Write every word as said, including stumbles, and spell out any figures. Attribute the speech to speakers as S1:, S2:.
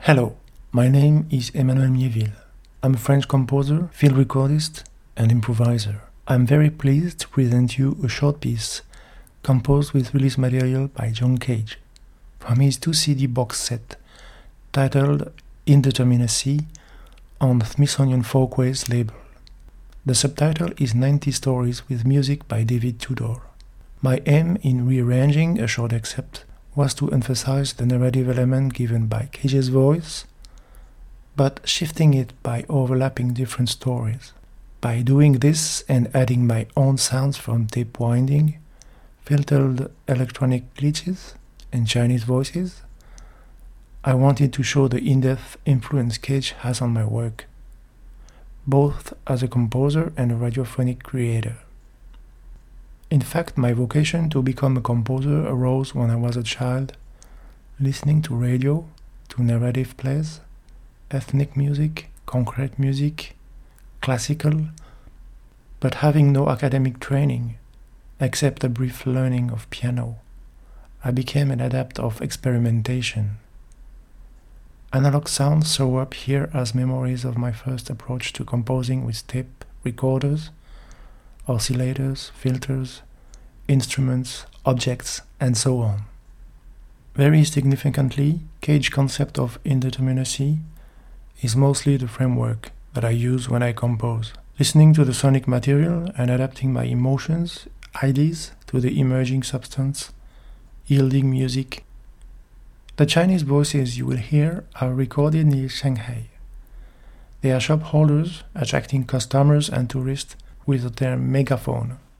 S1: Hello, my name is Emmanuel Mieville. I'm a French composer, field recordist, and improviser. I'm very pleased to present you a short piece composed with release material by John Cage from his two C D box set titled Indeterminacy on Smithsonian Folkways label. The subtitle is ninety Stories with music by David Tudor. My aim in rearranging a short excerpt was to emphasize the narrative element given by Cage's voice, but shifting it by overlapping different stories. By doing this and adding my own sounds from tape winding, filtered electronic glitches, and Chinese voices, I wanted to show the in-depth influence Cage has on my work, both as a composer and a radiophonic creator. In fact, my vocation to become a composer arose when I was a child, listening to radio, to narrative plays, ethnic music, concrete music, classical, but having no academic training, except a brief learning of piano. I became an adept of experimentation. Analog sounds show up here as memories of my first approach to composing with tape recorders, oscillators, filters, instruments, objects, and so on. Very significantly, Cage's concept of indeterminacy is mostly the framework that I use when I compose, listening to the sonic material and adapting my emotions, ideas to the emerging substance, yielding music. The Chinese voices you will hear are recorded near Shanghai. They are shop holders attracting customers and tourists with their megaphone.